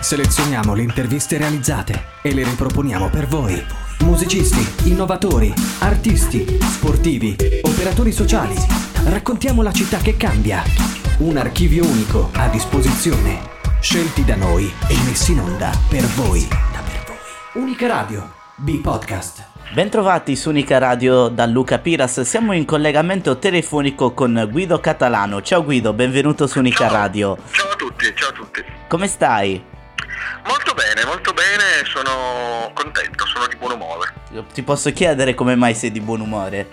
Selezioniamo le interviste realizzate e le riproponiamo per voi. Musicisti, innovatori, artisti, sportivi, operatori sociali. Raccontiamo la città che cambia. Un archivio unico a disposizione. Scelti da noi e messi in onda per voi. Unica Radio, B-Podcast. Bentrovati su Unica Radio da Luca Piras, siamo in collegamento telefonico con Guido Catalano. Ciao Guido, benvenuto su Unica Radio. Ciao a tutti. Come stai? Molto bene, sono contento, sono di buon umore. Ti posso chiedere come mai sei di buon umore?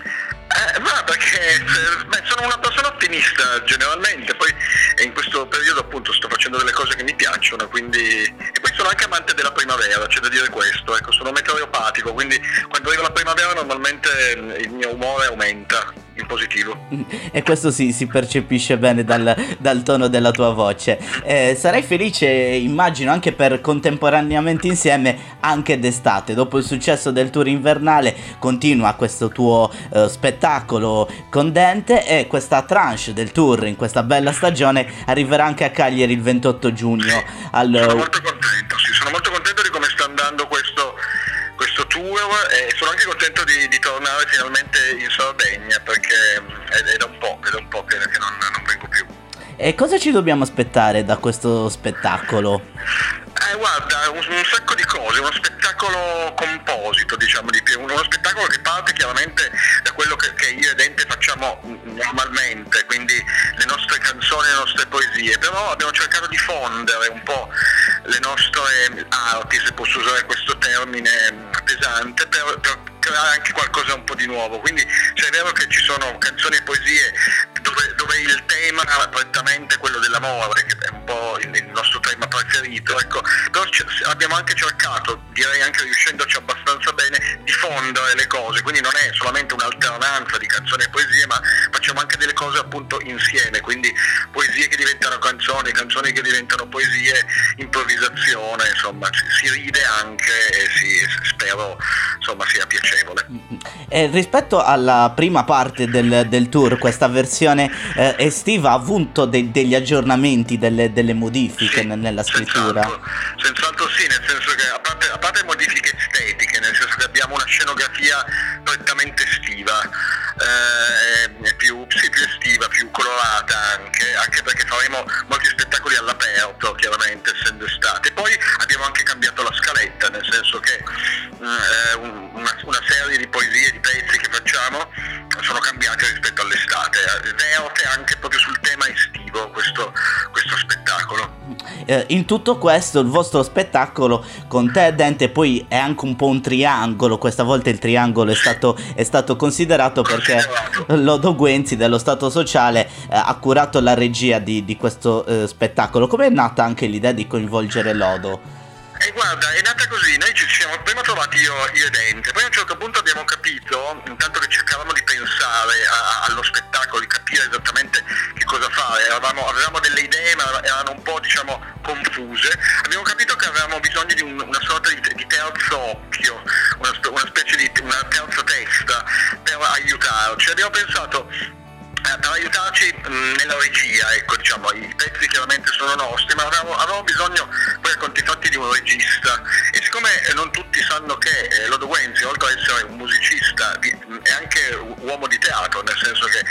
Perché sono una persona ottimista generalmente, poi in questo periodo appunto sto facendo delle cose che mi piacciono, quindi e poi sono anche amante della primavera, c'è da dire questo, ecco, sono meteoropatico, quindi quando arriva la primavera normalmente il mio umore aumenta in positivo. E questo si percepisce bene dal tono della tua voce. Sarai felice, immagino, anche per contemporaneamente insieme anche d'estate. Dopo il successo del tour invernale continua questo tuo spettacolo con Dente, e questa tranche del tour in questa bella stagione arriverà anche a Cagliari il 28 giugno. Sono molto contento di come sta andando questo tour, e sono anche contento di tornare finalmente in Sardegna, perché è da un po' che non vengo più. E cosa ci dobbiamo aspettare da questo spettacolo? Guarda, un sacco di cose, uno spettacolo composito, diciamo di più, uno spettacolo che parte chiaramente da quello che io e Dente facciamo normalmente, quindi le nostre canzoni, le nostre poesie, però abbiamo cercato di fondere un po' le nostre arti, se posso usare questo termine pesante, per creare anche qualcosa un po' di nuovo. Quindi se è vero che ci sono canzoni e poesie dove il tema è prettamente quello dell'amore, che è un po' il nostro tema preferito, ecco, però abbiamo anche cercato, direi anche riuscendoci abbastanza bene, di fondere le cose, quindi non è solamente un'alternanza di canzoni e poesie, ma facciamo anche delle cose appunto insieme, quindi poesie che diventano canzoni, canzoni che diventano poesie, improvvisazione, insomma si ride anche e spero insomma sia piacevole. Rispetto alla prima parte del tour, questa versione estiva ha avuto degli aggiornamenti, delle modifiche nella scrittura? Senz'altro sì, nel senso che a parte modifiche estetiche, nel senso che abbiamo una scenografia prettamente estiva, più estiva, più colorata anche perché faremo molti spettacoli all'aperto, chiaramente essendo estate. Poi abbiamo anche cambiato la scaletta, nel senso che una serie di poesie, di pezzi che facciamo sono cambiati rispetto all'estate, verte anche proprio sul tema estivo questo spettacolo. In tutto questo il vostro spettacolo con te e Dente poi è anche un po' un triangolo. Questa volta il triangolo è stato considerato perché Lodo Guenzi dello Stato Sociale ha curato la regia di questo spettacolo. Come è nata anche l'idea di coinvolgere Lodo? Guarda, è nata così, noi ci siamo prima trovati io e Dente, poi a un certo punto abbiamo capito, intanto che cercavamo di pensare allo spettacolo, di capire esattamente che cosa fare, avevamo delle idee ma erano un po' diciamo confuse, abbiamo capito che avevamo bisogno di una sorta di terzo occhio, una specie di una terza testa per aiutarci. Abbiamo pensato per aiutarci nella regia, ecco, diciamo, i pezzi chiaramente sono nostri, ma avevamo bisogno poi a conti fatti di un regista, e siccome non tutti sanno che Lodo Guenzi, oltre ad essere un musicista, è anche uomo di teatro, nel senso che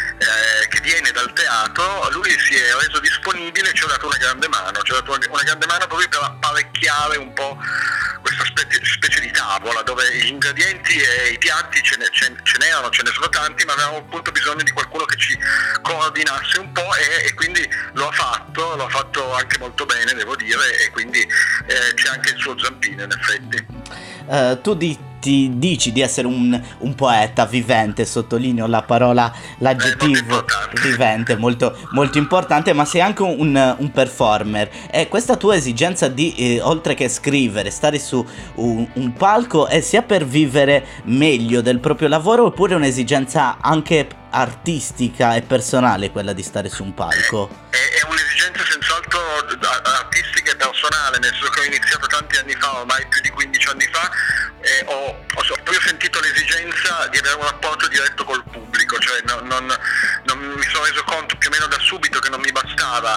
viene dal teatro, lui si è reso disponibile e ci ha dato una grande mano, proprio per apparecchiare un po' questa specie di tavola dove gli ingredienti e i piatti ce ne sono tanti, ma avevamo appunto bisogno di qualcuno che ci coordinasse un po', e quindi lo ha fatto anche molto bene, devo dire, e quindi c'è anche il suo zampino in effetti. Tu ti dici di essere un poeta vivente, sottolineo l'aggettivo vivente, molto, molto importante, ma sei anche un performer, e questa tua esigenza di oltre che scrivere, stare su un palco è sia per vivere meglio del proprio lavoro, oppure un'esigenza anche artistica e personale quella di stare su un palco? È un'esigenza senz'altro artistica e personale, nel senso che ho iniziato tanti anni fa, ormai più di 15 anni fa, ho proprio sentito l'esigenza di avere un rapporto diretto col pubblico, cioè non mi sono reso conto più o meno da subito che non mi bastava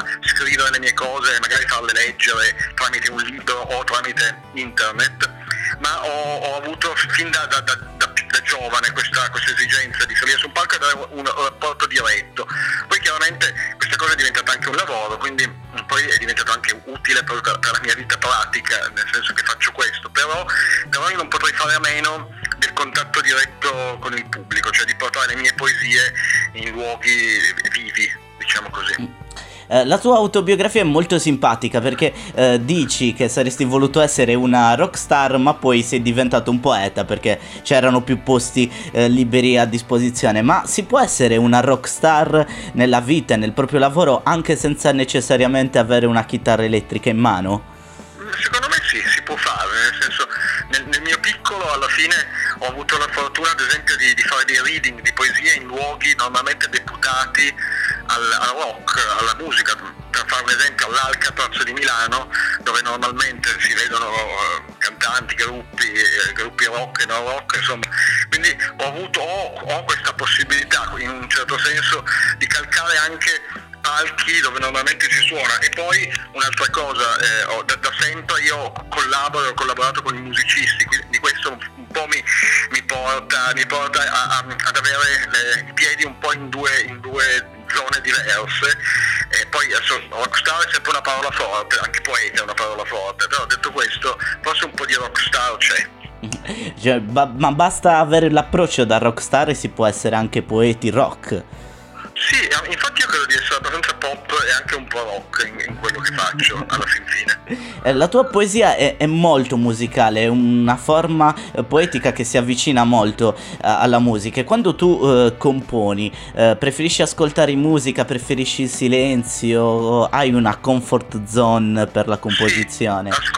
scrivere le mie cose, magari farle leggere tramite un libro o tramite internet, ma ho avuto fin da giovane questa esigenza di salire su un palco e dare un rapporto diretto. Poi chiaramente questa cosa è diventata anche un lavoro, quindi poi è diventato anche utile per la mia vita pratica, nel senso che faccio questo, però io non potrei fare a meno del contatto diretto con il pubblico, cioè di portare le mie poesie in luoghi vivi, diciamo così. La tua autobiografia è molto simpatica perché dici che saresti voluto essere una rockstar, ma poi sei diventato un poeta perché c'erano più posti liberi a disposizione. Ma si può essere una rockstar nella vita e nel proprio lavoro anche senza necessariamente avere una chitarra elettrica in mano? Secondo me sì, si può fare, nel senso, nel mio piccolo alla fine ho avuto la fortuna ad esempio di fare dei reading di poesie in luoghi normalmente deputati al rock, alla musica, per fare un esempio all'Alcatraz di Milano, dove normalmente si vedono cantanti, gruppi rock e non rock, insomma, quindi ho questa possibilità in un certo senso di calcare anche palchi dove normalmente si suona. E poi un'altra cosa, da sempre io ho collaborato con i musicisti, quindi questo un po' mi porta ad avere i piedi un po' in due zone diverse. E poi adesso rockstar è sempre una parola forte, anche poeta è una parola forte, però detto questo forse un po' di rockstar c'è. Cioè, ma basta avere l'approccio da rockstar e si può essere anche poeti rock. Sì, infatti io credo di essere abbastanza pop e anche un po' rock in quello che faccio alla fin fine. La tua poesia è molto musicale, è una forma poetica che si avvicina molto alla musica. E quando tu componi, preferisci ascoltare musica, preferisci il silenzio, hai una comfort zone per la composizione? Sì,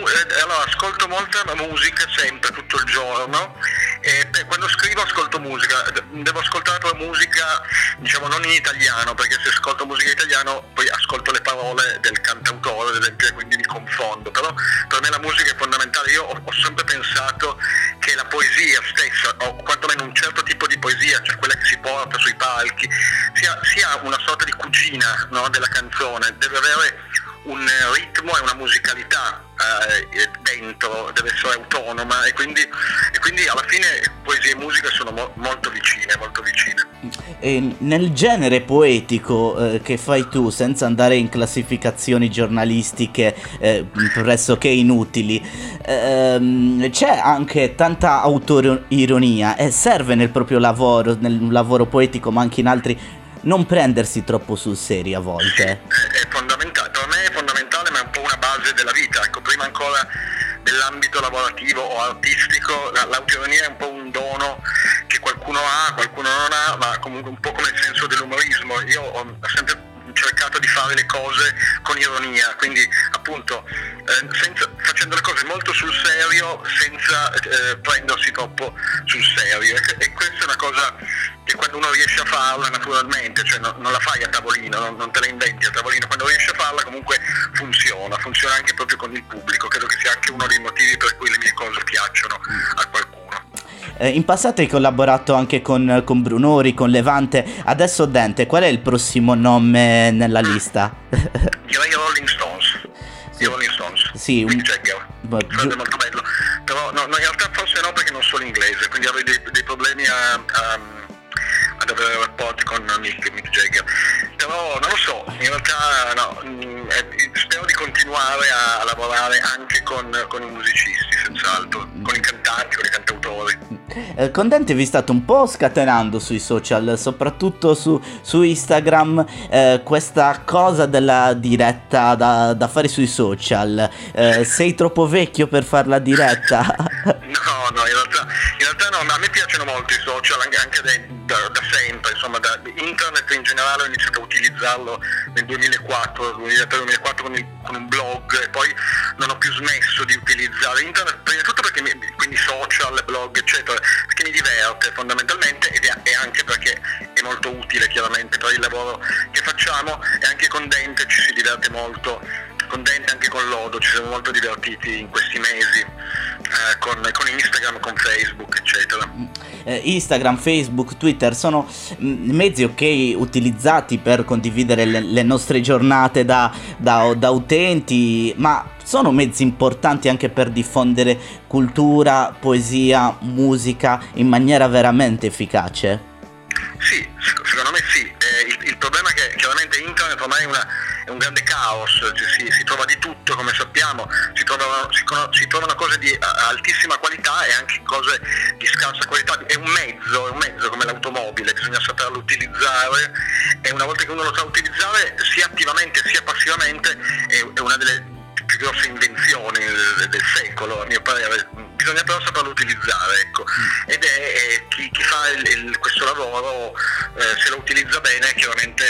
ascolto molta musica sempre, tutto il giorno. E quando scrivo ascolto musica, devo ascoltare però musica, diciamo, non in italiano, perché se ascolto musica in italiano poi ascolto le parole del cantautore, ad esempio, e quindi mi confondo. Però per me la musica è fondamentale. Io ho sempre pensato che la poesia stessa, o quantomeno un certo tipo di poesia, cioè quella che si porta sui palchi, sia una sorta di cugina, no, della canzone, deve avere un ritmo e una musicalità dentro, deve essere autonoma, e quindi alla fine poesia e musica sono molto vicine. E nel genere poetico che fai tu, senza andare in classificazioni giornalistiche pressoché inutili, c'è anche tanta autoironia e serve nel proprio lavoro, nel lavoro poetico ma anche in altri, non prendersi troppo sul serio a volte. È fondamentale, per me è fondamentale, ma è un po' una base della vita. Ecco, prima ancora dell'ambito lavorativo o artistico, l'autoironia è un po' un dono che qualcuno ha, qualcuno non ha, ma comunque un po' come il senso dell'umorismo. Io ho sempre cercato di fare le cose con ironia, quindi appunto facendo le cose molto sul serio senza prendersi troppo sul serio, e questa è una cosa che quando uno riesce a farla naturalmente, cioè non la fai a tavolino, non te la inventi a tavolino, quando riesci a farla comunque funziona anche proprio con il pubblico. Credo che sia anche uno dei motivi per cui le mie cose piacciono a qualcuno. In passato hai collaborato anche con Brunori, con Levante, adesso Dente. Qual è il prossimo nome nella lista? Direi Rolling Stones. Sì. Rolling Stones. Sì, Mick Jagger. Sarebbe molto bello. Però no, in realtà forse no, perché non sono inglese, quindi avrei dei problemi ad avere rapporti con Mick Jagger. Però non lo so, in realtà no, spero di continuare a lavorare anche con i musicisti, senz'altro, con i cantanti, con i cantautori. Con Dente vi state un po' scatenando sui social, soprattutto su Instagram, questa cosa della diretta da fare sui social. Sei troppo vecchio per fare la diretta? No, in realtà no, a me piacciono molto i social, anche da sempre, insomma, da internet in generale ho iniziato a utilizzarlo nel 2003-2004 con un blog, e poi non ho più smesso di utilizzare internet, prima di tutto perché quindi social, blog, eccetera, perché mi diverte fondamentalmente, e anche perché è molto utile chiaramente per il lavoro che facciamo, e anche con Dente ci si diverte molto. Con Dente, anche con Lodo, ci siamo molto divertiti in questi mesi con Instagram, con Facebook, eccetera. Instagram, Facebook, Twitter sono mezzi ok utilizzati per condividere le nostre giornate da utenti, ma sono mezzi importanti anche per diffondere cultura, poesia, musica in maniera veramente efficace? Sì, secondo me sì. Il problema è che chiaramente internet ormai è un grande caos, si trova di tutto, come sappiamo, si trovano cose di altissima qualità e anche cose di scarsa qualità. È un mezzo come l'automobile, bisogna saperlo utilizzare, e una volta che uno lo sa utilizzare sia attivamente sia passivamente è una delle più grosse invenzioni del secolo, a mio parere. Bisogna però saperlo utilizzare, ecco. Ed è chi fa questo lavoro, se lo utilizza bene, chiaramente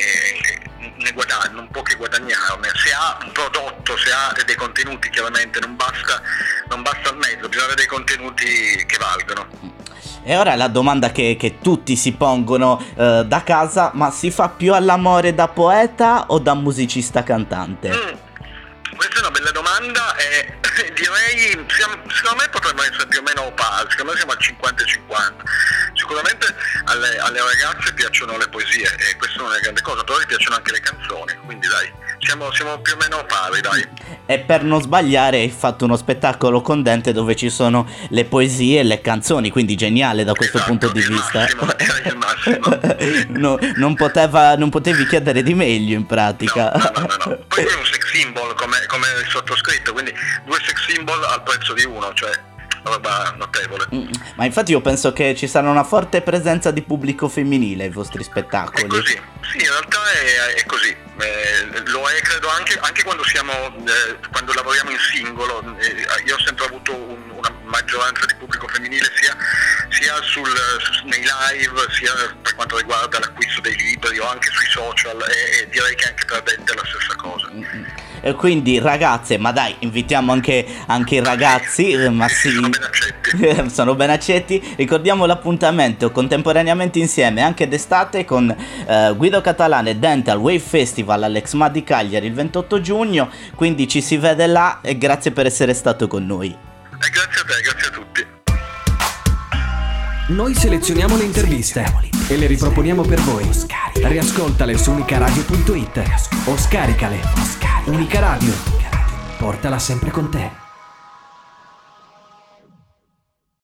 ne guadagna, non può che guadagnarne. Se ha un prodotto, se ha dei contenuti, chiaramente non basta il mezzo, bisogna avere dei contenuti che valgono. E ora la domanda che tutti si pongono da casa: ma si fa più all'amore da poeta o da musicista cantante? Questa è una bella domanda e direi, secondo me potremmo essere più o meno pari, secondo me siamo al 50-50. Sicuramente alle ragazze piacciono le poesie e questa è una grande cosa, però gli piacciono anche le canzoni, quindi dai, siamo più o meno pari, dai. E per non sbagliare hai fatto uno spettacolo con Dente dove ci sono le poesie e le canzoni, quindi geniale da questo punto di vista. Il massimo. Non potevi chiedere di meglio in pratica. No. Poi è un sex symbol come il sottoscritto, quindi 2 sex symbol al prezzo di uno, cioè roba notevole. Ma infatti io penso che ci sarà una forte presenza di pubblico femminile ai vostri spettacoli. È così, sì, in realtà è così. Lo è, credo, anche quando lavoriamo in singolo. Io ho sempre avuto una maggioranza di pubblico femminile sia nei live, sia per quanto riguarda l'acquisto dei libri o anche sui social, e direi che anche per Dente è la stessa cosa. E quindi ragazze, ma dai, invitiamo anche i ragazzi, ma sì, sono ben accetti. Ricordiamo l'appuntamento contemporaneamente insieme anche d'estate con Guido Catalano e Dente al Wave Festival all'Exma di Cagliari il 28 giugno, quindi ci si vede là, e grazie per essere stato con noi. E grazie a te, grazie a tutti. Noi selezioniamo le interviste e le riproponiamo per voi. Riascoltale su unicaradio.it o scaricale. Unica Radio, portala sempre con te.